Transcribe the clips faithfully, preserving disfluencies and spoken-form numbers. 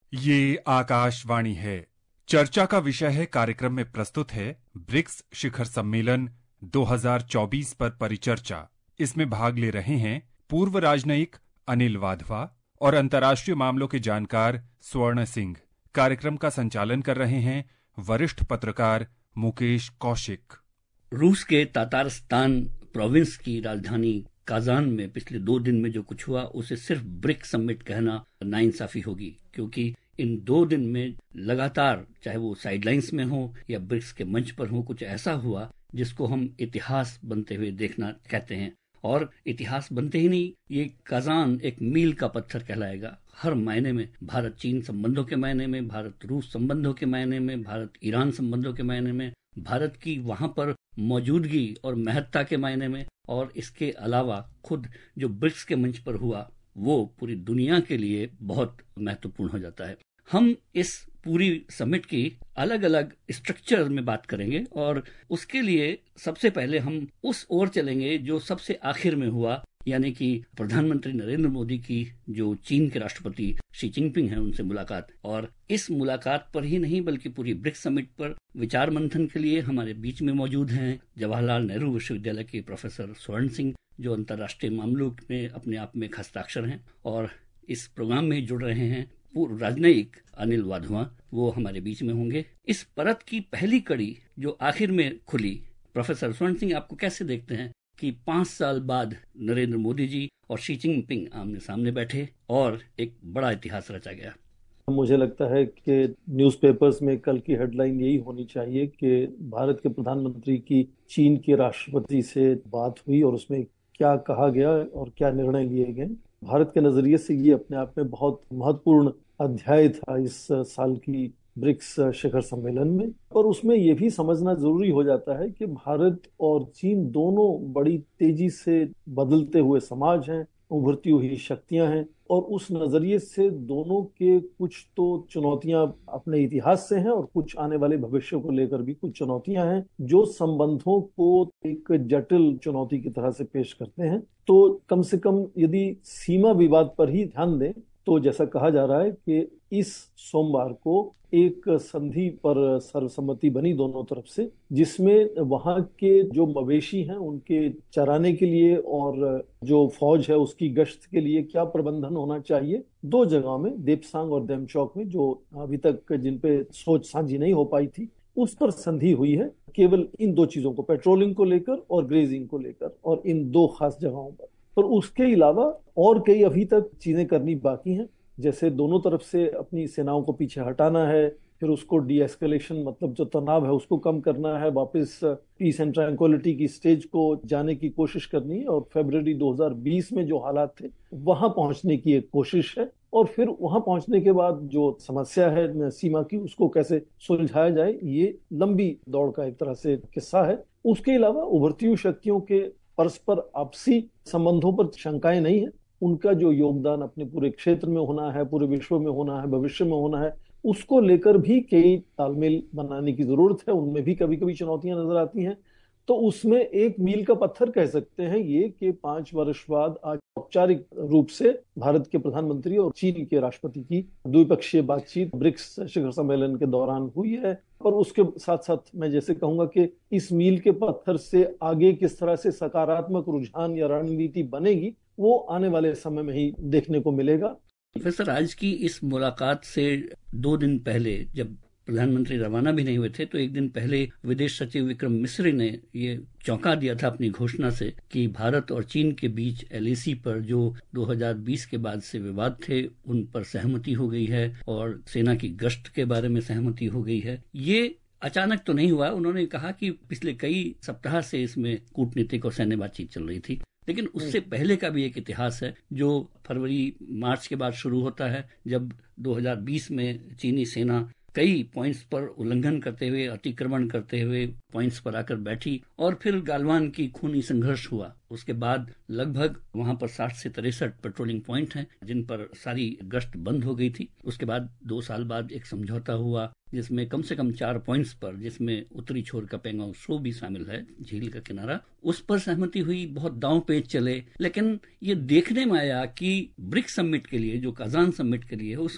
ये आकाशवाणी है। चर्चा का विषय है, कार्यक्रम में प्रस्तुत है ब्रिक्स शिखर सम्मेलन दो हज़ार चौबीस पर परिचर्चा। इसमें भाग ले रहे हैं पूर्व राजनयिक अनिल वाधवा और अंतर्राष्ट्रीय मामलों के जानकार स्वर्ण सिंह। कार्यक्रम का संचालन कर रहे हैं वरिष्ठ पत्रकार मुकेश कौशिक। रूस के तातारस्तान प्रोविंस की राजधानी काजान में पिछले दो दिन में जो कुछ हुआ उसे सिर्फ ब्रिक्स समिट कहना नाइंसाफी होगी, क्योंकि इन दो दिन में लगातार, चाहे वो साइडलाइंस में हो या ब्रिक्स के मंच पर हो, कुछ ऐसा हुआ जिसको हम इतिहास बनते हुए देखना कहते हैं। और इतिहास बनते ही नहीं, ये काजान एक मील का पत्थर कहलाएगा हर मायने में। भारत चीन संबंधों के मायने में, भारत रूस संबंधों के मायने में, भारत ईरान संबंधों के मायने में, भारत की वहां पर मौजूदगी और महत्ता के मायने में, और इसके अलावा खुद जो ब्रिक्स के मंच पर हुआ वो पूरी दुनिया के लिए बहुत महत्वपूर्ण हो जाता है। हम इस पूरी समिट की अलग अलग स्ट्रक्चर में बात करेंगे और उसके लिए सबसे पहले हम उस ओर चलेंगे जो सबसे आखिर में हुआ, यानी कि प्रधानमंत्री नरेंद्र मोदी की जो चीन के राष्ट्रपति शी जिनपिंग हैं उनसे मुलाकात। और इस मुलाकात पर ही नहीं बल्कि पूरी ब्रिक्स समिट पर विचार मंथन के लिए हमारे बीच में मौजूद हैं जवाहरलाल नेहरू विश्वविद्यालय के प्रोफेसर स्वर्ण सिंह, जो अंतर्राष्ट्रीय मामलों में अपने आप में हस्ताक्षर हैं। और इस प्रोग्राम में जुड़ रहे हैं पूर्व राजनयिक अनिल वाधवा, वो हमारे बीच में होंगे। इस परत की पहली कड़ी जो आखिर में खुली, प्रोफेसर स्वर्ण सिंह, आपको कैसे देखते हैं कि पांच साल बाद नरेंद्र मोदी जी और शी जिनपिंग आमने सामने बैठे और एक बड़ा इतिहास रचा गया? मुझे लगता है कि न्यूज़पेपर्स में कल की हेडलाइन यही होनी चाहिए कि भारत के प्रधानमंत्री की चीन के राष्ट्रपति से बात हुई और उसमें क्या कहा गया और क्या निर्णय लिए गए। भारत के नजरिए से ये अपने आप में बहुत महत्वपूर्ण अध्याय था इस साल की ब्रिक्स शिखर सम्मेलन में। और उसमें यह भी समझना जरूरी हो जाता है कि भारत और चीन दोनों बड़ी तेजी से बदलते हुए समाज हैं, उभरती हुई शक्तियां हैं, और उस नजरिए से दोनों के कुछ तो चुनौतियां अपने इतिहास से हैं और कुछ आने वाले भविष्य को लेकर भी कुछ चुनौतियां हैं जो संबंधों को एक जटिल चुनौती की तरह से पेश करते हैं। तो कम से कम यदि सीमा विवाद पर ही ध्यान दें तो जैसा कहा जा रहा है कि इस सोमवार को एक संधि पर सर्वसम्मति बनी दोनों तरफ से, जिसमें वहां के जो मवेशी हैं उनके चराने के लिए और जो फौज है उसकी गश्त के लिए क्या प्रबंधन होना चाहिए, दो जगहों में, देपसांग और देमचौक में, जो अभी तक जिन पे सोच साझी नहीं हो पाई थी, उस पर संधि हुई है। केवल इन दो चीजों को, पेट्रोलिंग को लेकर और ग्रेजिंग को लेकर, और इन दो खास जगहों पर। पर उसके अलावा और कई अभी तक चीजें करनी बाकी हैं, जैसे दोनों तरफ से अपनी सेनाओं को पीछे हटाना है, फिर उसको डी एस्केलेशन, मतलब जो तनाव है उसको कम करना है, वापस पीस एंड ट्रैंक्विलिटी की स्टेज को जाने की कोशिश करनी है, और फरवरी दो हज़ार बीस में जो हालात थे वहां पहुंचने की एक कोशिश है। और फिर वहां पहुंचने के बाद जो समस्या है सीमा की, उसको कैसे सुलझाया जाए, ये लंबी दौड़ का एक तरह से किस्सा है। उसके अलावा उभरती हुई शक्तियों के परस्पर आपसी संबंधों पर शंकाएं नहीं है। उनका जो योगदान अपने पूरे क्षेत्र में होना है, पूरे विश्व में होना है, भविष्य में होना है, उसको लेकर भी कई तालमेल बनाने की जरूरत है। उनमें भी कभी कभी चुनौतियां नजर आती हैं। तो उसमें एक मील का पत्थर कह सकते हैं ये कि पांच वर्ष बाद आज औपचारिक रूप से भारत के प्रधानमंत्री और चीन के राष्ट्रपति की द्विपक्षीय बातचीत ब्रिक्स शिखर सम्मेलन के दौरान हुई है। और उसके साथ साथ मैं जैसे कहूंगा कि इस मील के पत्थर से आगे किस तरह से सकारात्मक रुझान या रणनीति बनेगी, वो आने वाले समय में ही देखने को मिलेगा। प्रोफेसर, आज की इस मुलाकात से दो दिन पहले जब प्रधानमंत्री रवाना भी नहीं हुए थे, तो एक दिन पहले विदेश सचिव विक्रम मिस्री ने ये चौंका दिया था अपनी घोषणा से कि भारत और चीन के बीच एल ए सी पर जो दो हज़ार बीस के बाद से विवाद थे उन पर सहमति हो गई है और सेना की गश्त के बारे में सहमति हो गई है। ये अचानक तो नहीं हुआ। उन्होंने कहा कि पिछले कई सप्ताह से इसमें कूटनीतिक और सैन्य बातचीत चल रही थी, लेकिन उससे पहले का भी एक इतिहास है जो फरवरी मार्च के बाद शुरू होता है, जब दो हज़ार बीस में चीनी सेना कई पॉइंट्स पर उल्लंघन करते हुए, अतिक्रमण करते हुए पॉइंट्स पर आकर बैठी और फिर गालवान की खूनी संघर्ष हुआ। उसके बाद लगभग वहां पर साठ से तिरसठ पेट्रोलिंग पॉइंट हैं जिन पर सारी गश्त बंद हो गई थी। उसके बाद दो साल बाद एक समझौता हुआ जिसमें कम से कम चार पॉइंट्स पर, जिसमें उत्तरी छोर का पेंगोंग त्सो भी शामिल है, झील का किनारा, उस पर सहमति हुई। बहुत दांव पेच चले, लेकिन ये देखने में आया कि ब्रिक्स समिट के लिए, जो काजान समिट के लिए, उसमें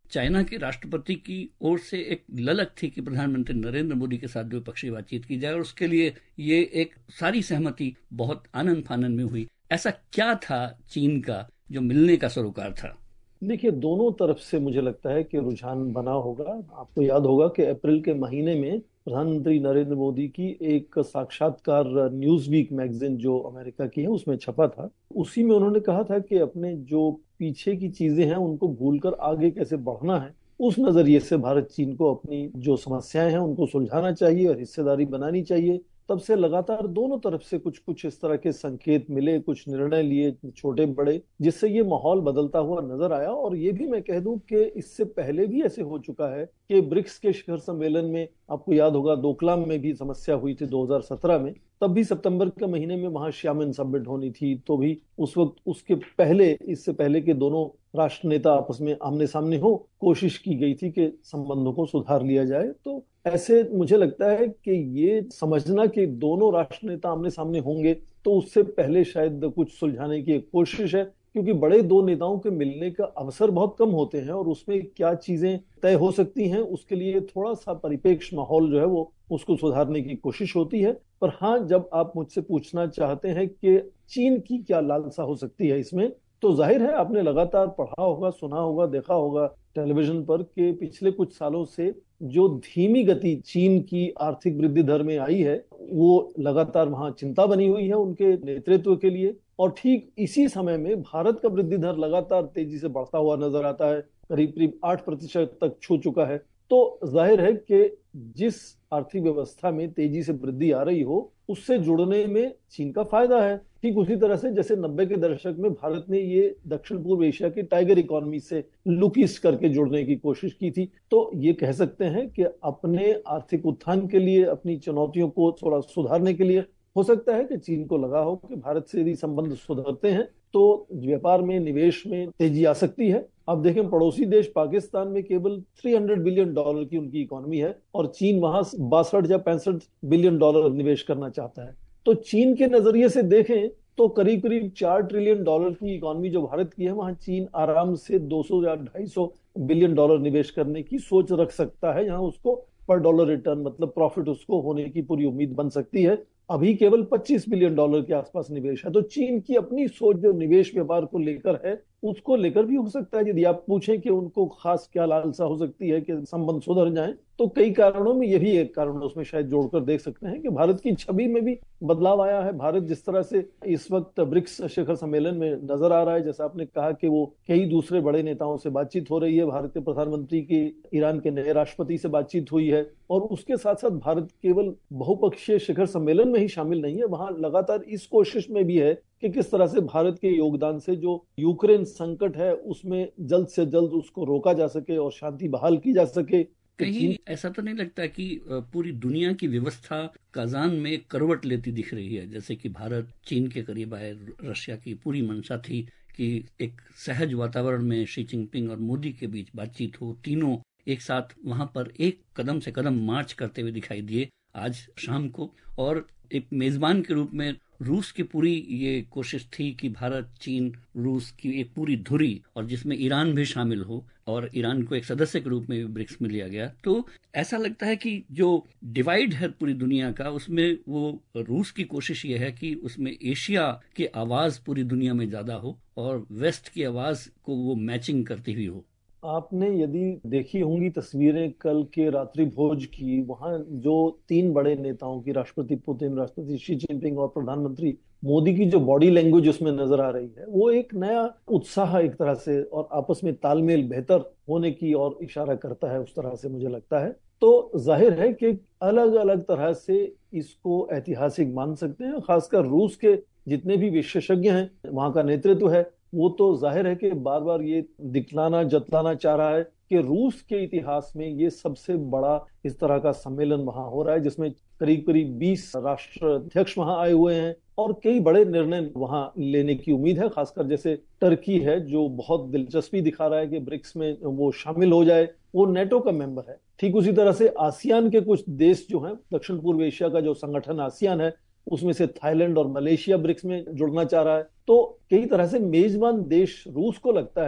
चाइना के राष्ट्रपति की ओर से एक ललक थी कि प्रधानमंत्री नरेंद्र मोदी के साथ द्विपक्षीय बातचीत की जाए और उसके लिए ये एक सारी सहमति बहुत आनंद फानंद में हुई। ऐसा क्या था चीन का जो मिलने का सरोकार था? देखिए, दोनों तरफ से मुझे लगता है कि रुझान बना होगा। आपको याद होगा कि अप्रैल के महीने में प्रधानमंत्री नरेंद्र मोदी की एक साक्षात्कार न्यूज वीक मैगजीन जो अमेरिका की है उसमें छपा था। उसी में उन्होंने कहा था कि अपने जो पीछे की चीजें हैं उनको भूलकर आगे कैसे बढ़ना है, उस नजरिए से भारत चीन को अपनी जो समस्याएं हैं उनको सुलझाना चाहिए और हिस्सेदारी बनानी चाहिए। तब से लगातार दोनों तरफ से कुछ कुछ इस तरह के संकेत मिले, कुछ निर्णय लिए छोटे बड़े, जिससे ये माहौल बदलता हुआ नजर आया। और ये भी मैं कह दूं कि इससे पहले भी ऐसे हो चुका है कि ब्रिक्स के शिखर सम्मेलन में, आपको याद होगा डोकलाम में भी समस्या हुई थी दो हज़ार सत्रह में, तब भी सितंबर के महीने में वहां xiamen समिट होनी थी, तो भी उस वक्त उसके पहले इससे पहले के दोनों राष्ट्र नेता आपस में आमने सामने हो, कोशिश की गई थी कि संबंधों को सुधार लिया जाए। तो ऐसे मुझे लगता है कि ये समझना कि दोनों राष्ट्र नेता आमने सामने होंगे तो उससे पहले शायद कुछ सुलझाने की एक कोशिश है, क्योंकि बड़े दो नेताओं के मिलने का अवसर बहुत कम होते हैं और उसमें क्या चीजें तय हो सकती हैं उसके लिए थोड़ा सा परिपेक्ष माहौल जो है वो उसको सुधारने की कोशिश होती है। पर हाँ, जब आप मुझसे पूछना चाहते हैं कि चीन की क्या लालसा हो सकती है इसमें, तो जाहिर है आपने लगातार पढ़ा होगा, सुना होगा, देखा होगा टेलीविजन पर कि पिछले कुछ सालों से जो धीमी गति चीन की आर्थिक वृद्धि दर में आई है वो लगातार वहां चिंता बनी हुई है उनके नेतृत्व के लिए। और ठीक इसी समय में भारत का वृद्धि दर लगातार तेजी से बढ़ता हुआ नजर आता है, करीब करीब आठ प्रतिशत तक छू चुका है। तो जाहिर है कि जिस आर्थिक व्यवस्था में तेजी से वृद्धि आ रही हो उससे जुड़ने में चीन का फायदा है। ठीक उसी तरह से जैसे नब्बे के दशक में भारत ने ये दक्षिण पूर्व एशिया की टाइगर इकोनॉमी से लुक ईस्ट करके जुड़ने की कोशिश की थी। तो ये कह सकते हैं कि अपने आर्थिक उत्थान के लिए, अपनी चुनौतियों को थोड़ा सुधारने के लिए हो सकता है कि चीन को लगा हो कि भारत से यदि संबंध सुधरते हैं तो व्यापार में, निवेश में तेजी आ सकती है। अब देखें, पड़ोसी देश पाकिस्तान में केवल तीन सौ बिलियन डॉलर की उनकी इकोनॉमी है और चीन वहां बासठ या पैंसठ बिलियन डॉलर निवेश करना चाहता है। तो चीन के नजरिए से देखें तो करीब करीब चार ट्रिलियन डॉलर की इकोनॉमी जो भारत की है, वहां चीन आराम से दो सौ या ढाई सौ बिलियन डॉलर निवेश करने की सोच रख सकता है। यहाँ उसको पर डॉलर रिटर्न मतलब प्रॉफिट उसको होने की पूरी उम्मीद बन सकती है। अभी केवल पच्चीस बिलियन डॉलर के आसपास निवेश है। तो चीन की अपनी सोच जो निवेश व्यापार को लेकर है उसको लेकर भी हो सकता है, यदि आप पूछें कि उनको खास क्या लालसा हो सकती है कि संबंध सुधर जाएं, तो कई कारणों में ये भी एक कारण उसमें शायद जोड़कर देख सकते हैं कि भारत की छवि में भी बदलाव आया है। भारत जिस तरह से इस वक्त ब्रिक्स शिखर सम्मेलन में नजर आ रहा है, जैसा आपने कहा कि वो कई दूसरे बड़े नेताओं से बातचीत हो रही है, भारत के प्रधानमंत्री की ईरान के नए राष्ट्रपति से बातचीत हुई है, और उसके साथ साथ भारत केवल बहुपक्षीय शिखर सम्मेलन में ही शामिल नहीं है, वहां लगातार इस कोशिश में भी है कि किस तरह से भारत के योगदान से जो यूक्रेन संकट है उसमें जल्द से जल्द उसको रोका जा सके और शांति बहाल की जा सके। कहीं ऐसा तो नहीं लगता कि पूरी दुनिया की व्यवस्था काजान में करवट लेती दिख रही है? जैसे कि भारत चीन के करीब आए, रशिया की पूरी मंशा थी कि एक सहज वातावरण में शी जिनपिंग और मोदी के बीच बातचीत हो, तीनों एक साथ वहां पर एक कदम से कदम मार्च करते हुए दिखाई दिए आज शाम को। और एक मेजबान के रूप में रूस की पूरी ये कोशिश थी कि भारत, चीन, रूस की एक पूरी धुरी, और जिसमें ईरान भी शामिल हो, और ईरान को एक सदस्य के रूप में भी ब्रिक्स में लिया गया। तो ऐसा लगता है कि जो डिवाइड है पूरी दुनिया का, उसमें वो रूस की कोशिश ये है कि उसमें एशिया की आवाज पूरी दुनिया में ज्यादा हो और वेस्ट की आवाज को वो मैचिंग करती हुई हो। आपने यदि देखी होंगी तस्वीरें कल के रात्रि भोज की, वहां जो तीन बड़े नेताओं की, राष्ट्रपति पुतिन, राष्ट्रपति शी जिनपिंग और प्रधानमंत्री मोदी की जो बॉडी लैंग्वेज उसमें नजर आ रही है, वो एक नया उत्साह एक तरह से और आपस में तालमेल बेहतर होने की और इशारा करता है, उस तरह से मुझे लगता है। तो जाहिर है कि अलग अलग तरह से इसको ऐतिहासिक मान सकते हैं। खासकर रूस के जितने भी विशेषज्ञ हैं, वहां का नेतृत्व है, वो तो जाहिर है कि बार बार ये दिखलाना जतलाना चाह रहा है कि रूस के इतिहास में ये सबसे बड़ा इस तरह का सम्मेलन वहां हो रहा है, जिसमें करीब करीब बीस राष्ट्राध्यक्ष वहां आए हुए हैं और कई बड़े निर्णय वहां लेने की उम्मीद है। खासकर जैसे टर्की है जो बहुत दिलचस्पी दिखा रहा है कि ब्रिक्स में वो शामिल हो जाए, वो नेटो का मेंबर है। ठीक उसी तरह से आसियान के कुछ देश जो हैं, दक्षिण पूर्व एशिया का जो संगठन आसियान है, उसमें से थाईलैंड और मलेशिया ब्रिक्स में जुड़ना चाह रहा है। तो कई तरह से मेजबान देश रूस को लगता है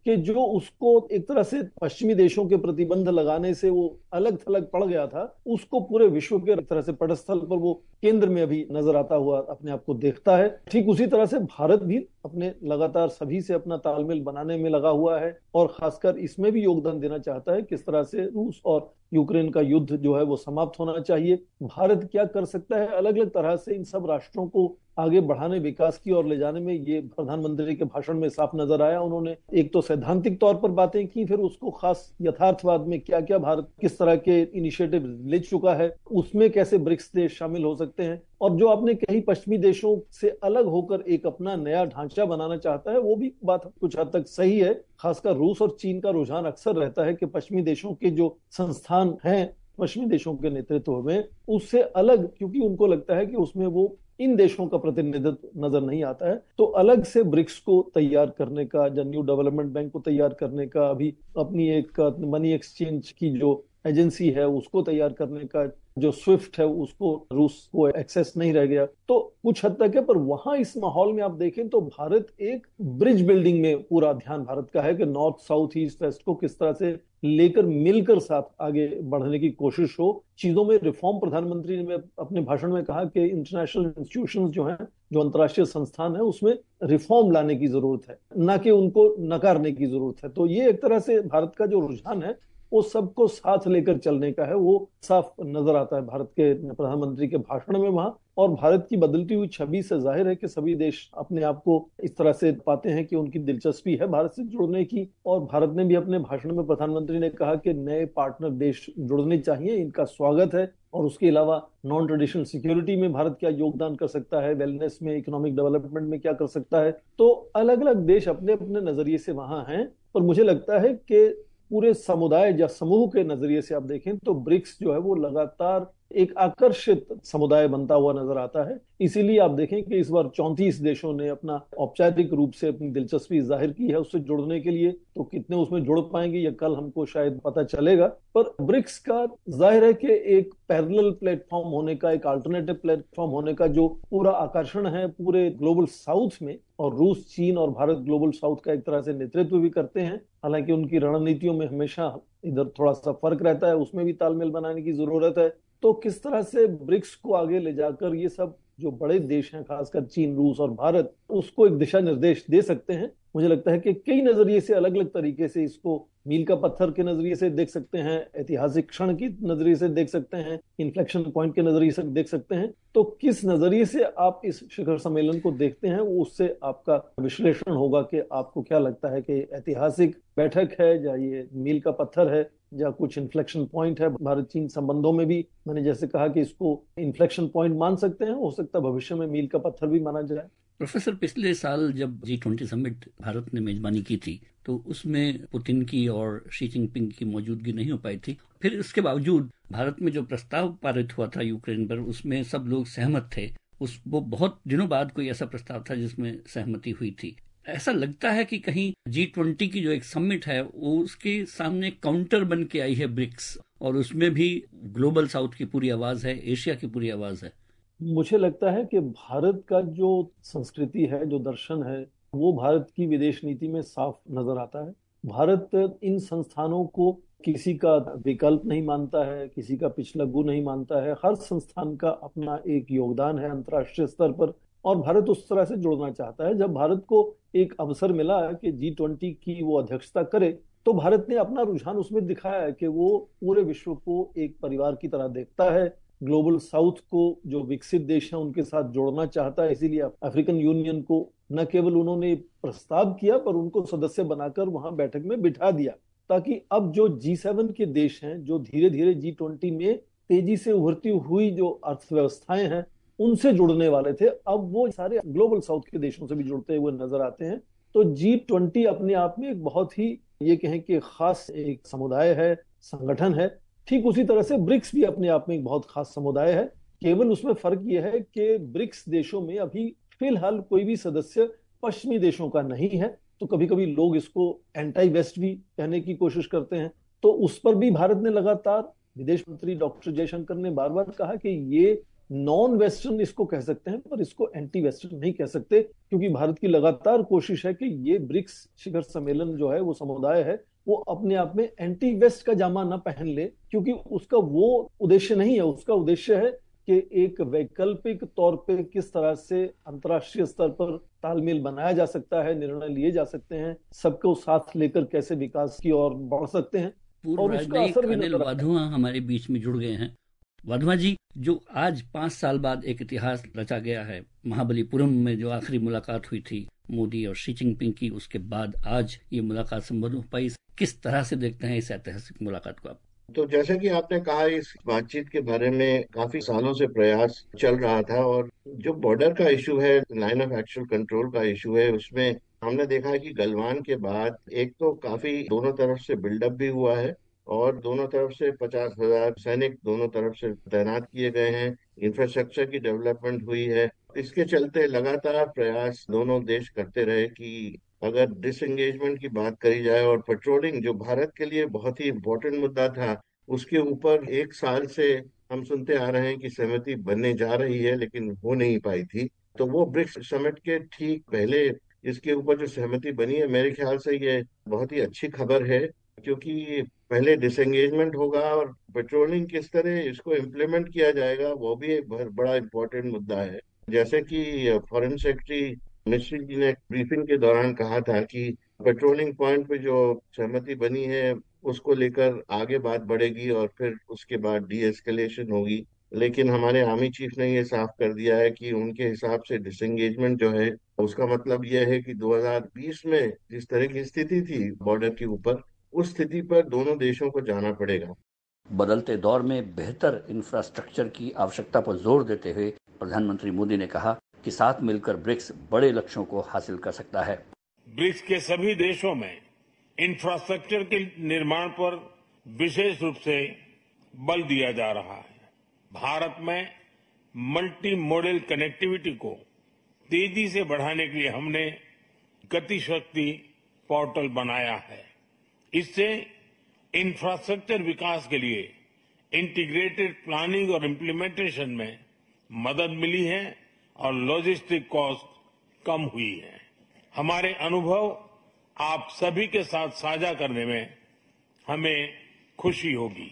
कि जो उसको एक तरह से पश्चिमी देशों के प्रतिबंध लगाने से वो अलग थलग पड़ गया था, उसको पूरे विश्व के एक तरह से पटस्थल पर वो केंद्र में अभी नजर आता हुआ अपने आप को देखता है। ठीक उसी तरह से भारत भी अपने लगातार सभी से अपना तालमेल बनाने में लगा हुआ है और खासकर इसमें भी योगदान देना चाहता है किस तरह से रूस और यूक्रेन का युद्ध जो है वो समाप्त होना चाहिए। भारत क्या कर सकता है अलग अलग तरह से इन सब राष्ट्रों को आगे बढ़ाने, विकास की ओर ले जाने में, ये प्रधानमंत्री के भाषण में साफ नजर आया। उन्होंने एक तो सैद्धांतिक तौर पर बातें की, फिर उसको खास यथार्थवाद में क्या क्या भारत किस तरह के इनिशिएटिव ले चुका है, उसमें कैसे ब्रिक्स देश शामिल हो सकते हैं, और जो आपने कही पश्चिमी देशों से अलग होकर एक अपना नया ढांचा बनाना चाहता है, वो भी बात कुछ हद तक सही है। खासकर रूस और चीन का रुझान अक्सर रहता है कि पश्चिमी देशों के जो संस्थान हैं पश्चिमी देशों के नेतृत्व में, उससे अलग, क्योंकि उनको लगता है कि उसमें वो इन देशों का प्रतिनिधित्व नजर नहीं आता है, तो अलग से ब्रिक्स को तैयार करने का, न्यू डेवलपमेंट बैंक को तैयार करने का, अभी अपनी एक मनी एक्सचेंज की जो एजेंसी है उसको तैयार करने का, जो स्विफ्ट है उसको रूस को एक्सेस नहीं रह गया, तो कुछ हद तक है। पर वहां इस माहौल में आप देखें तो भारत एक ब्रिज बिल्डिंग में पूरा ध्यान भारत का है कि नॉर्थ साउथ ईस्ट वेस्ट को किस तरह से लेकर मिलकर साथ आगे बढ़ने की कोशिश हो। चीजों में रिफॉर्म, प्रधानमंत्री ने अपने भाषण में कहा कि इंटरनेशनल इंस्टीट्यूशंस जो हैं, जो अंतर्राष्ट्रीय संस्थान है, उसमें रिफॉर्म लाने की जरूरत है, ना कि उनको नकारने की जरूरत है। तो ये एक तरह से भारत का जो रुझान है वो सबको साथ लेकर चलने का है, वो साफ नजर आता है भारत के प्रधानमंत्री के भाषण में वहां। और भारत की बदलती हुई छवि से जाहिर है कि सभी देश अपने आप को इस तरह से पाते हैं कि उनकी दिलचस्पी है भारत से जुड़ने की। और भारत ने भी अपने भाषण में, प्रधानमंत्री ने कहा कि नए पार्टनर देश जुड़ने चाहिए, इनका स्वागत है। और उसके अलावा नॉन ट्रेडिशनल सिक्योरिटी में भारत क्या योगदान कर सकता है, वेलनेस में, इकोनॉमिक डेवलपमेंट में क्या कर सकता है, तो अलग अलग देश अपने अपने नजरिए से वहां हैं। पर मुझे लगता है कि पूरे समुदाय या समूह के नजरिए से आप देखें तो ब्रिक्स जो है वो लगातार एक आकर्षित समुदाय बनता हुआ नजर आता है। इसीलिए आप देखें कि इस बार चौंतीस देशों ने अपना औपचारिक रूप से अपनी दिलचस्पी जाहिर की है उससे जुड़ने के लिए। तो कितने उसमें जुड़ पाएंगे ये कल हमको शायद पता चलेगा। पर ब्रिक्स का जाहिर है कि एक पैरेलल प्लेटफॉर्म होने का, एक अल्टरनेटिव प्लेटफॉर्म होने का जो पूरा आकर्षण है पूरे ग्लोबल साउथ में, और रूस, चीन और भारत ग्लोबल साउथ का एक तरह से नेतृत्व भी करते हैं। हालांकि उनकी रणनीतियों में हमेशा इधर थोड़ा सा फर्क रहता है, उसमें भी तालमेल बनाने की जरूरत है। तो किस तरह से ब्रिक्स को आगे ले जाकर ये सब जो बड़े देश हैं, खासकर चीन, रूस और भारत, उसको एक दिशा निर्देश दे सकते हैं। मुझे लगता है कि कई नजरिए से, अलग अलग तरीके से इसको मील का पत्थर के नजरिए से देख सकते हैं, ऐतिहासिक क्षण की नजरिए से देख सकते हैं, इन्फ्लेक्शन पॉइंट के नजरिए से देख सकते हैं। तो किस नजरिए से आप इस शिखर सम्मेलन को देखते हैं, उससे आपका विश्लेषण होगा कि आपको क्या लगता है कि ऐतिहासिक बैठक है या ये मील का पत्थर है या कुछ इन्फ्लेक्शन पॉइंट है भारत चीन संबंधों में भी। मैंने जैसे कहा कि इसको इन्फ्लेक्शन पॉइंट मान सकते हैं, हो सकता है भविष्य में मील का पत्थर भी माना जाए। प्रोफेसर, पिछले साल जब जी ट्वेंटी समिट भारत ने मेजबानी की थी तो उसमें पुतिन की और शी जिनपिंग की मौजूदगी नहीं हो पाई थी। फिर उसके बावजूद भारत में जो प्रस्ताव पारित हुआ था यूक्रेन पर, उसमें सब लोग सहमत थे। उस वो बहुत दिनों बाद कोई ऐसा प्रस्ताव था जिसमें सहमति हुई थी। ऐसा लगता है कि कहीं जी ट्वेंटी की जो एक समिट है वो उसके सामने काउंटर बन के आई है ब्रिक्स, और उसमें भी ग्लोबल साउथ की पूरी आवाज है, एशिया की पूरी आवाज है। मुझे लगता है कि भारत का जो संस्कृति है, जो दर्शन है, वो भारत की विदेश नीति में साफ नजर आता है। भारत इन संस्थानों को किसी का विकल्प नहीं मानता है, किसी का पिछलग्गू नहीं मानता है। हर संस्थान का अपना एक योगदान है अंतर्राष्ट्रीय स्तर पर, और भारत उस तरह से जुड़ना चाहता है। जब भारत को एक अवसर मिला कि जी ट्वेंटी की वो अध्यक्षता करे, तो भारत ने अपना रुझान उसमें दिखाया है कि वो पूरे विश्व को एक परिवार की तरह देखता है। ग्लोबल साउथ को, जो विकसित देश हैं, उनके साथ जोड़ना चाहता है। इसीलिए अफ्रीकन यूनियन को न केवल उन्होंने प्रस्ताव किया, पर उनको सदस्य बनाकर वहां बैठक में बिठा दिया, ताकि अब जो जी सेवन के देश हैं, जो धीरे धीरे जी ट्वेंटी में तेजी से उभरती हुई जो अर्थव्यवस्थाएं हैं उनसे जुड़ने वाले थे, अब वो सारे ग्लोबल साउथ के देशों से भी जुड़ते हुए नजर आते हैं। तो जी ट्वेंटी अपने आप में एक बहुत ही, ये कहें कि खास एक समुदाय है, संगठन है। ठीक उसी तरह से ब्रिक्स भी अपने आप में एक बहुत खास समुदाय है। केवल उसमें फर्क यह है कि ब्रिक्स देशों में अभी फिलहाल कोई भी सदस्य पश्चिमी देशों का नहीं है। तो कभी कभी लोग इसको एंटी वेस्ट भी कहने की कोशिश करते हैं। तो उस पर भी भारत ने लगातार, विदेश मंत्री डॉक्टर जयशंकर ने बार बार कहा कि ये नॉन वेस्टर्न इसको कह सकते हैं, पर इसको एंटी वेस्टर्न नहीं कह सकते, क्योंकि भारत की लगातार कोशिश है कि ये ब्रिक्स शिखर सम्मेलन जो है, वो समुदाय है, वो अपने आप में एंटी वेस्ट का जामा ना पहन ले, क्योंकि उसका वो उद्देश्य नहीं है। उसका उद्देश्य है कि एक वैकल्पिक तौर पे किस तरह से अंतर्राष्ट्रीय स्तर पर तालमेल बनाया जा सकता है, निर्णय लिए जा सकते हैं, सबको साथ लेकर कैसे विकास की ओर बढ़ सकते हैं। पूर्व और उसका राजनयिक असर भी अनिल नजर आता है। वाधवा हमारे बीच में जुड़ गए हैं। वाधवा जी, जो आज पांच साल बाद एक इतिहास रचा गया है, महाबलीपुरम में जो आखिरी मुलाकात हुई थी मोदी और शी जिनपिंग की, उसके बाद आज ये मुलाकात संपन्न हो पाई, किस तरह से देखते हैं इस ऐतिहासिक मुलाकात को आप? तो जैसा कि आपने कहा, इस बातचीत के बारे में काफी सालों से प्रयास चल रहा था, और जो बॉर्डर का इशू है, लाइन ऑफ एक्चुअल कंट्रोल का इशू है, उसमें हमने देखा है कि गलवान के बाद एक तो काफी दोनों तरफ से बिल्डअप भी हुआ है, और दोनों तरफ से पचास हजार सैनिक दोनों तरफ से तैनात किए गए हैं, इंफ्रास्ट्रक्चर की डेवलपमेंट हुई है। इसके चलते लगातार प्रयास दोनों देश करते रहे कि अगर डिसएंगेजमेंट की बात करी जाए और पेट्रोलिंग, जो भारत के लिए बहुत ही इम्पोर्टेंट मुद्दा था, उसके ऊपर एक साल से हम सुनते आ रहे हैं कि सहमति बनने जा रही है, लेकिन हो नहीं पाई थी। तो वो ब्रिक्स समिट के ठीक पहले इसके ऊपर जो सहमति बनी है, मेरे ख्याल से ये बहुत ही अच्छी खबर है, क्योंकि पहले डिसएंगेजमेंट होगा और पेट्रोलिंग किस तरह इसको इम्प्लीमेंट किया जाएगा, वो भी एक बहुत बड़ा इम्पोर्टेंट मुद्दा है। जैसे कि फॉरेन सेक्रेटरी मिश्री जी ने ब्रीफिंग के दौरान कहा था कि पेट्रोलिंग पॉइंट पे जो सहमति बनी है, उसको लेकर आगे बात बढ़ेगी और फिर उसके बाद डी एस्केलेशन होगी। लेकिन हमारे आर्मी चीफ ने ये साफ कर दिया है कि उनके हिसाब से डिसएंगेजमेंट जो है, उसका मतलब यह है कि दो हज़ार बीस में जिस तरह की स्थिति थी बॉर्डर के ऊपर, उस स्थिति पर दोनों देशों को जाना पड़ेगा। बदलते दौर में बेहतर इंफ्रास्ट्रक्चर की आवश्यकता पर जोर देते हुए प्रधानमंत्री मोदी ने कहा कि साथ मिलकर ब्रिक्स बड़े लक्ष्यों को हासिल कर सकता है। ब्रिक्स के सभी देशों में इंफ्रास्ट्रक्चर के निर्माण पर विशेष रूप से बल दिया जा रहा है। भारत में मल्टी मॉडल कनेक्टिविटी को तेजी से बढ़ाने के लिए हमने गति शक्ति पोर्टल बनाया है। इससे इंफ्रास्ट्रक्चर विकास के लिए इंटीग्रेटेड प्लानिंग और इम्प्लीमेंटेशन में मदद मिली है और लॉजिस्टिक कॉस्ट कम हुई है। हमारे अनुभव आप सभी के साथ साझा करने में हमें खुशी होगी।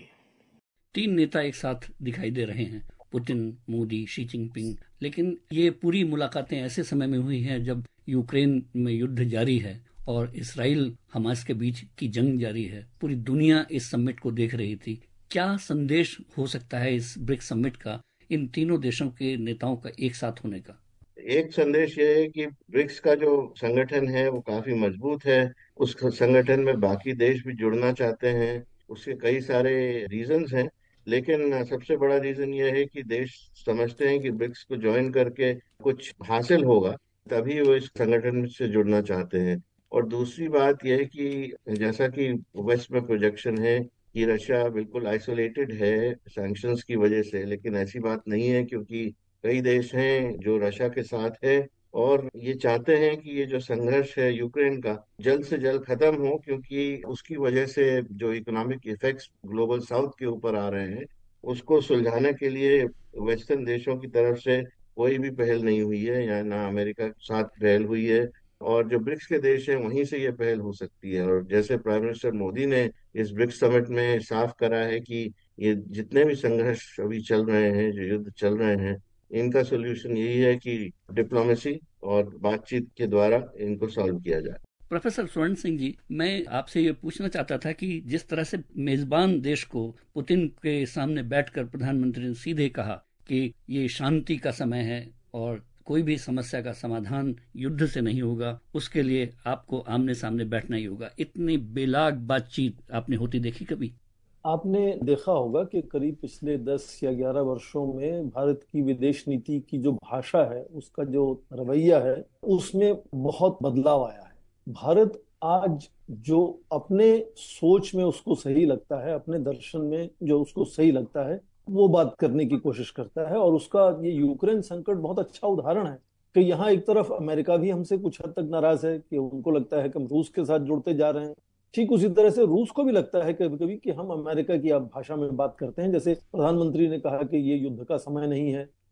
तीन नेता एक साथ दिखाई दे रहे हैं, पुतिन, मोदी, शी जिनपिंग, लेकिन ये पूरी मुलाकातें ऐसे समय में हुई हैं जब यूक्रेन में युद्ध जारी है और इसराइल हमास के बीच की जंग जारी है। पूरी दुनिया इस समिट को देख रही थी। क्या संदेश हो सकता है इस ब्रिक्स समिट का, इन तीनों देशों के नेताओं का एक साथ होने का? एक संदेश ये है कि ब्रिक्स का जो संगठन है वो काफी मजबूत है। उस संगठन में बाकी देश भी जुड़ना चाहते हैं। उसके कई सारे रीजंस हैं, लेकिन सबसे बड़ा रीजन ये है कि देश समझते हैं कि ब्रिक्स को ज्वाइन करके कुछ हासिल होगा, तभी वो इस संगठन से जुड़ना चाहते हैं। और दूसरी बात यह है कि जैसा कि वेस्ट में प्रोजेक्शन है कि रशिया बिल्कुल आइसोलेटेड है सैंक्शंस की वजह से, लेकिन ऐसी बात नहीं है, क्योंकि कई देश हैं जो रशिया के साथ है और ये चाहते हैं कि ये जो संघर्ष है यूक्रेन का जल्द से जल्द खत्म हो, क्योंकि उसकी वजह से जो इकोनॉमिक इफेक्ट्स ग्लोबल साउथ के ऊपर आ रहे हैं, उसको सुलझाने के लिए वेस्टर्न देशों की तरफ से कोई भी पहल नहीं हुई है, या ना अमेरिका के साथ पहल हुई है। और जो ब्रिक्स के देश हैं वहीं से ये पहल हो सकती है। और जैसे प्राइम मिनिस्टर मोदी ने इस ब्रिक्स समिट में साफ करा है कि ये जितने भी संघर्ष अभी चल रहे हैं, जो युद्ध चल रहे हैं, इनका सोल्यूशन यही है कि डिप्लोमेसी और बातचीत के द्वारा इनको सॉल्व किया जाए। प्रोफेसर स्वर्ण सिंह जी, मैं आपसे ये पूछना चाहता था कि जिस तरह से मेजबान देश को पुतिन के सामने बैठकर प्रधानमंत्री ने सीधे कहा कि ये शांति का समय है और कोई भी समस्या का समाधान युद्ध से नहीं होगा, उसके लिए आपको आमने सामने बैठना ही होगा, इतनी बेलाग बातचीत आपने होती देखी कभी? आपने देखा होगा कि करीब पिछले दस या ग्यारह वर्षों में भारत की विदेश नीति की जो भाषा है, उसका जो रवैया है, उसमें बहुत बदलाव आया है। भारत आज जो अपने सोच में उसको सही लगता है, अपने दर्शन में जो उसको सही लगता है, वो बात करने की कोशिश करता है। और उसका ये यूक्रेन संकट बहुत अच्छा उदाहरण है कि यहाँ एक तरफ अमेरिका भी हमसे कुछ हद तक नाराज है कि उनको लगता है कि हम रूस के साथ जुड़ते जा रहे हैं। ठीक उसी तरह से रूस को भी लगता है कभी कभी कि हम अमेरिका की भाषा में बात करते हैं। जैसे प्रधानमंत्री ने कहा कि ये युद्ध का समय नहीं है,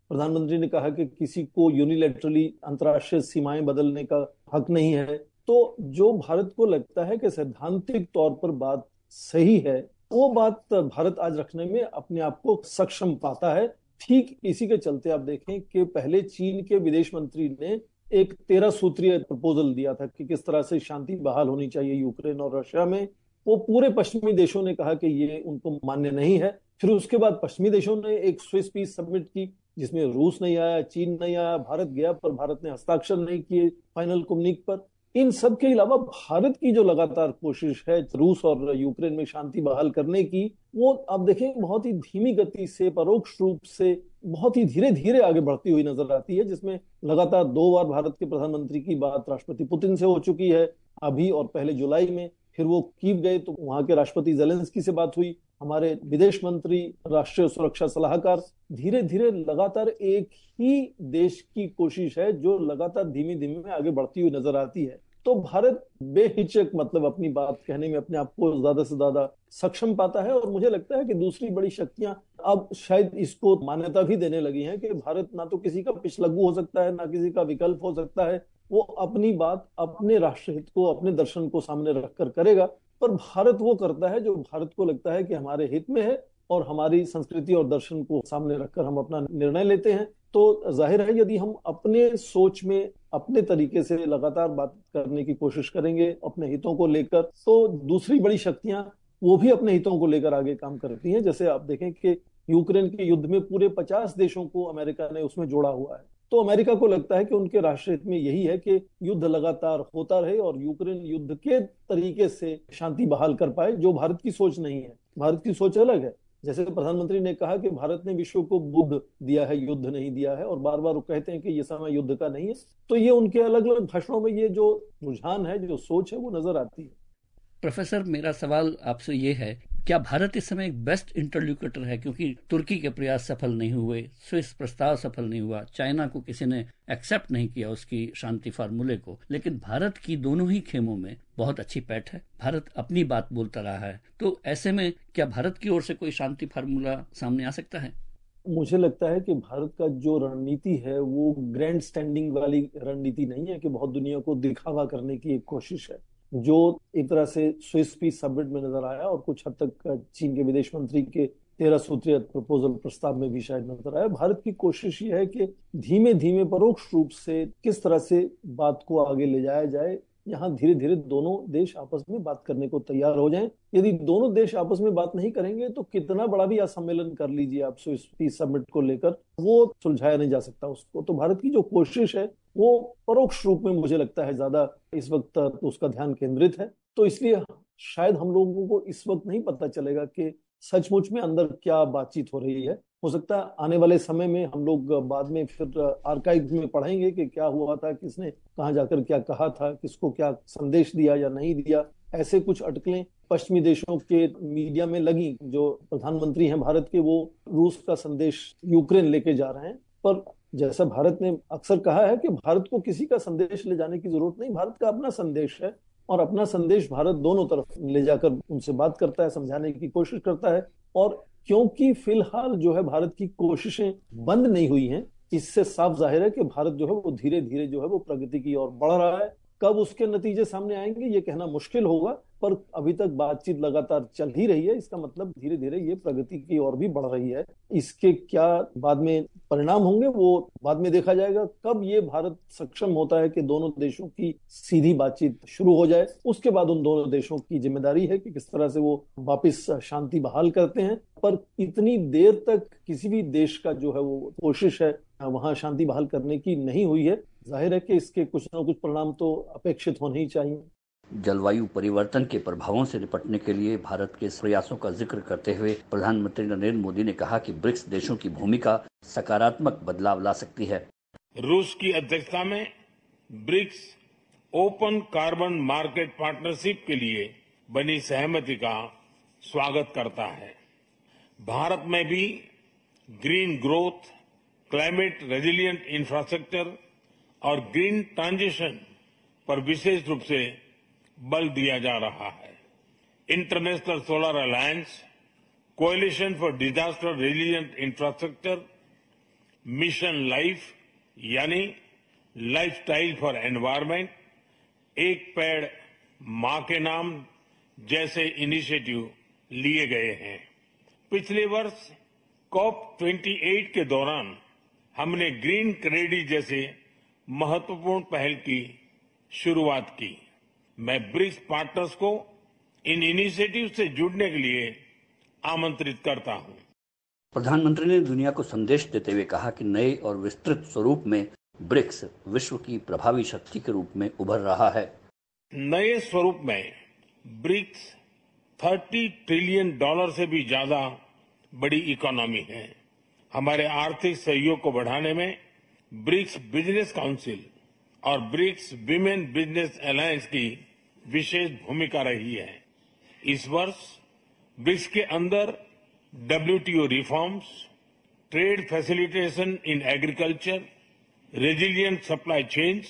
प्रधानमंत्री ने कहा कि किसी को यूनिलैटरली अंतर्राष्ट्रीय सीमाएं बदलने का हक नहीं है। तो जो भारत को लगता है कि सैद्धांतिक तौर पर बात सही है, वो बात भारत आज रखने में अपने आप को सक्षम पाता है। ठीक इसी के चलते आप देखें कि पहले चीन के विदेश मंत्री ने एक तेरह सूत्रीय प्रपोजल दिया था कि किस तरह से शांति बहाल होनी चाहिए यूक्रेन और रशिया में। वो पूरे पश्चिमी देशों ने कहा कि ये उनको मान्य नहीं है। फिर उसके बाद पश्चिमी देशों ने एक स्विस पीस सबमिट की, जिसमें रूस नहीं आया, चीन नहीं आया, भारत गया, पर भारत ने हस्ताक्षर नहीं किए फाइनल कम्युनिक पर। इन सब के अलावा भारत की जो लगातार कोशिश है रूस और यूक्रेन में शांति बहाल करने की, वो आप देखें बहुत ही धीमी गति से, परोक्ष रूप से, बहुत ही धीरे धीरे आगे बढ़ती हुई नजर आती है, जिसमें लगातार दो बार भारत के प्रधानमंत्री की बात राष्ट्रपति पुतिन से हो चुकी है, अभी और पहले जुलाई में। फिर वो कीव गए तो वहां के राष्ट्रपति जेलेंस्की से बात हुई, हमारे विदेश मंत्री, राष्ट्रीय सुरक्षा सलाहकार। धीरे धीरे लगातार एक ही देश की कोशिश है जो लगातार धीमे धीमे आगे बढ़ती हुई नजर आती है। तो भारत बेहिचक मतलब अपनी बात कहने में अपने आप को ज्यादा से ज्यादा सक्षम पाता है। और मुझे लगता है कि दूसरी बड़ी शक्तियां अब शायद इसको मान्यता भी देने लगी हैं कि भारत ना तो किसी का पिछलग्गू हो सकता है, ना किसी का विकल्प हो सकता है। वो अपनी बात अपने राष्ट्रहित को, अपने दर्शन को सामने रखकर करेगा। पर भारत वो करता है जो भारत को लगता है कि हमारे हित में है, और हमारी संस्कृति और दर्शन को सामने रखकर हम अपना निर्णय लेते हैं। तो जाहिर है यदि हम अपने सोच में अपने तरीके से लगातार बात करने की कोशिश करेंगे अपने हितों को लेकर, तो दूसरी बड़ी शक्तियां वो भी अपने हितों को लेकर आगे काम करती हैं। जैसे आप देखें कि यूक्रेन के युद्ध में पूरे पचास देशों को अमेरिका ने उसमें जोड़ा हुआ है। तो अमेरिका को लगता है कि उनके राष्ट्र हित में यही है कि युद्ध लगातार होता रहे और यूक्रेन युद्ध के तरीके से शांति बहाल कर पाए, जो भारत की सोच नहीं है। भारत की सोच अलग है। जैसे प्रधानमंत्री ने कहा कि भारत ने विश्व को बुद्ध दिया है, युद्ध नहीं दिया है, और बार बार वो कहते हैं कि ये समय युद्ध का नहीं है। तो ये उनके अलग अलग भाषणों में ये जो रुझान है, जो सोच है, वो नजर आती है। प्रोफेसर, मेरा सवाल आपसे ये है, क्या भारत इस समय एक बेस्ट इंटरल्यूकेटर है? क्योंकि तुर्की के प्रयास सफल नहीं हुए, स्विस प्रस्ताव सफल नहीं हुआ, चाइना को किसी ने एक्सेप्ट नहीं किया उसकी शांति फार्मूले को, लेकिन भारत की दोनों ही खेमों में बहुत अच्छी पैठ है, भारत अपनी बात बोलता रहा है। तो ऐसे में क्या भारत की ओर से कोई शांति फार्मूला सामने आ सकता है? मुझे लगता है कि भारत का जो रणनीति है वो ग्रैंड स्टैंडिंग वाली रणनीति नहीं है कि बहुत दुनिया को दिखावा करने की एक कोशिश है, जो एक तरह से स्विस पीस समिट में नजर आया और कुछ हद तक चीन के विदेश मंत्री के तेरह सूत्रीय प्रपोजल प्रस्ताव में भी शायद नजर आया। भारत की कोशिश ये है कि धीमे धीमे परोक्ष रूप से किस तरह से बात को आगे ले जाया जाए, यहाँ धीरे धीरे दोनों देश आपस में बात करने को तैयार हो जाएं। यदि दोनों देश आपस में बात नहीं करेंगे तो कितना बड़ा भी सम्मेलन कर लीजिए आप स्विस पीस समिट को लेकर, वो सुलझाया नहीं जा सकता उसको। तो भारत की जो कोशिश है वो परोक्ष रूप में मुझे लगता है ज्यादा इस वक्त उसका ध्यान केंद्रित है। तो इसलिए शायद हम लोगों को इस वक्त नहीं पता चलेगा कि सचमुच में अंदर क्या बातचीत हो रही है। हो सकता है आने वाले समय में हम लोग बाद में फिर आर्काइव में पढ़ेंगे कि क्या हुआ था, किसने कहाँ जाकर क्या कहा था, किसको क्या संदेश दिया या नहीं दिया। ऐसे कुछ अटकलें पश्चिमी देशों के मीडिया में लगी। जो प्रधानमंत्री हैं भारत के, वो रूस का संदेश यूक्रेन लेके जा रहे हैं, पर जैसा भारत ने अक्सर कहा है कि भारत को किसी का संदेश ले जाने की जरूरत नहीं, भारत का अपना संदेश है, और अपना संदेश भारत दोनों तरफ ले जाकर उनसे बात करता है, समझाने की कोशिश करता है। और क्योंकि फिलहाल जो है भारत की कोशिशें बंद नहीं हुई हैं, इससे साफ जाहिर है कि भारत जो है वो धीरे धीरे जो है वो प्रगति की ओर बढ़ रहा है। कब उसके नतीजे सामने आएंगे ये कहना मुश्किल होगा, पर अभी तक बातचीत लगातार चल ही रही है। इसका मतलब धीरे धीरे ये प्रगति की ओर भी बढ़ रही है। इसके क्या बाद में परिणाम होंगे वो बाद में देखा जाएगा। कब ये भारत सक्षम होता है कि दोनों देशों की सीधी बातचीत शुरू हो जाए, उसके बाद उन दोनों देशों की जिम्मेदारी है कि किस तरह से वो वापस शांति बहाल करते हैं। पर इतनी देर तक किसी भी देश का जो है वो कोशिश है वहां शांति बहाल करने की नहीं हुई है। जाहिर है कि इसके कुछ न कुछ परिणाम तो अपेक्षित होने ही चाहिए। जलवायु परिवर्तन के प्रभावों से निपटने के लिए भारत के प्रयासों का जिक्र करते हुए प्रधानमंत्री नरेंद्र मोदी ने कहा कि ब्रिक्स देशों की भूमिका सकारात्मक बदलाव ला सकती है। रूस की अध्यक्षता में BRICS open carbon market partnership के लिए बनी सहमति का स्वागत करता है। भारत में भी green growth, climate resilient infrastructure और ग्रीन ट्रांजिशन पर विशेष रूप से बल दिया जा रहा है। International Solar Alliance, Coalition for Disaster Resilient Infrastructure, Mission LiFE यानी लाइफस्टाइल फॉर एनवायरमेंट, एक पेड़ मां के नाम जैसे इनिशिएटिव लिए गए हैं। पिछले वर्ष कॉप अट्ठाईस के दौरान हमने ग्रीन क्रेडिट जैसे महत्वपूर्ण पहल की शुरुआत की। मैं ब्रिक्स पार्टनर्स को इन इनिशिएटिव से जुड़ने के लिए आमंत्रित करता हूं। प्रधानमंत्री ने दुनिया को संदेश देते हुए कहा कि नए और विस्तृत स्वरूप में ब्रिक्स विश्व की प्रभावी शक्ति के रूप में उभर रहा है। नए स्वरूप में ब्रिक्स तीस ट्रिलियन डॉलर से भी ज्यादा बड़ी इकोनॉमी है। हमारे आर्थिक सहयोग को बढ़ाने में ब्रिक्स बिजनेस काउंसिल और ब्रिक्स विमेन बिजनेस अलायंस की विशेष भूमिका रही है। इस वर्ष ब्रिक्स के अंदर WTO reforms, trade facilitation in agriculture, resilient supply chains,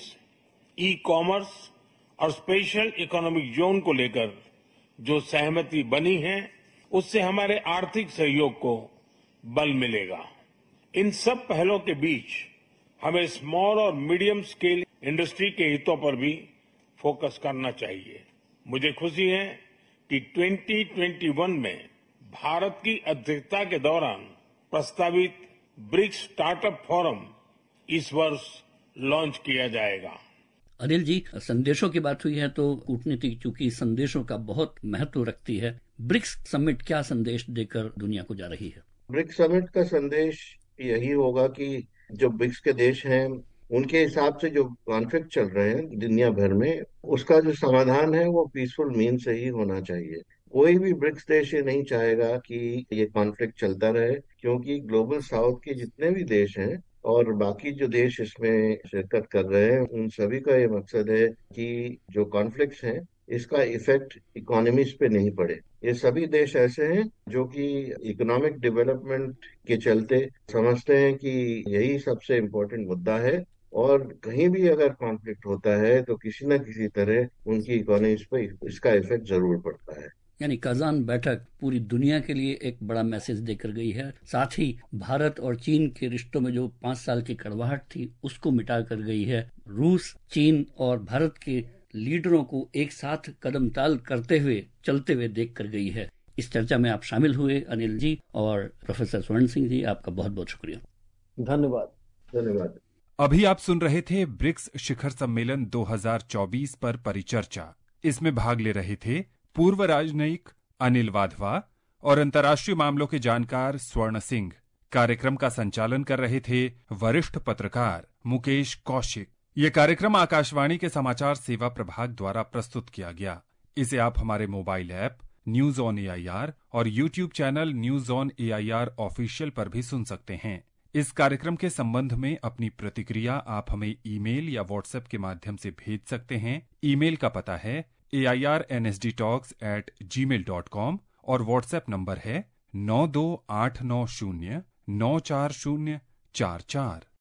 e commerce और स्पेशल इकोनॉमिक जोन को लेकर जो सहमति बनी है, उससे हमारे आर्थिक सहयोग को बल मिलेगा। इन सब पहलों के बीच हमें स्मॉल और मीडियम स्केल इंडस्ट्री के हितों पर भी फोकस करना चाहिए। मुझे खुशी है कि दो हज़ार इक्कीस में भारत की अध्यक्षता के दौरान प्रस्तावित ब्रिक्स स्टार्टअप फोरम इस वर्ष लॉन्च किया जाएगा। अनिल जी, संदेशों की बात हुई है तो कूटनीति चूंकि संदेशों का बहुत महत्व रखती है, ब्रिक्स समिट क्या संदेश देकर दुनिया को जा रही है? ब्रिक्स समिट का संदेश यही होगा कि जो ब्रिक्स के देश हैं उनके हिसाब से जो कॉन्फ्लिक्ट चल रहे हैं दुनिया भर में, उसका जो समाधान है वो पीसफुल मीन से ही होना चाहिए। कोई भी ब्रिक्स देश ये नहीं चाहेगा कि ये कॉन्फ्लिक्ट चलता रहे, क्योंकि ग्लोबल साउथ के जितने भी देश हैं और बाकी जो देश इसमें शिरकत कर रहे हैं, उन सभी का ये मकसद है कि जो कॉन्फ्लिक्ट्स हैं इसका इफेक्ट इकोनॉमीज पे नहीं पड़े। ये सभी देश ऐसे हैं जो कि इकोनॉमिक डेवलपमेंट के चलते समझते हैं कि यही सबसे इम्पोर्टेंट मुद्दा है, और कहीं भी अगर कॉन्फ्लिक्ट होता है तो किसी न किसी तरह उनकी इकोनॉमीज पे इसका इफेक्ट जरूर पड़ता है। यानी काजान बैठक पूरी दुनिया के लिए एक बड़ा मैसेज देकर गई है। साथ ही भारत और चीन के रिश्तों में जो पांच साल की कड़वाहट थी उसको मिटा कर गई है। रूस, चीन और भारत के लीडरों को एक साथ कदम ताल करते हुए चलते हुए देख कर गई है। इस चर्चा में आप शामिल हुए अनिल जी और प्रोफेसर स्वर्ण सिंह जी, आपका बहुत बहुत शुक्रिया। धन्यवाद। धन्यवाद। अभी आप सुन रहे थे ब्रिक्स शिखर सम्मेलन दो हज़ार चौबीस पर परिचर्चा। इसमें भाग ले रहे थे पूर्व राजनयिक अनिल वाधवा और अंतर्राष्ट्रीय मामलों के जानकार स्वर्ण सिंह। कार्यक्रम का संचालन कर रहे थे वरिष्ठ पत्रकार मुकेश कौशिक। ये कार्यक्रम आकाशवाणी के समाचार सेवा प्रभाग द्वारा प्रस्तुत किया गया। इसे आप हमारे mobile app news on A I R और YouTube channel news on A I R official पर भी सुन सकते हैं। इस कार्यक्रम के संबंध में अपनी प्रतिक्रिया आप हमें ईमेल या व्हाट्सएप के माध्यम से भेज सकते हैं। ईमेल का पता है A I R N S D talks at Gmail dot com और व्हाट्सएप नंबर है नौ दो आठ नौ शून्य नौ चार शून्य चार चार।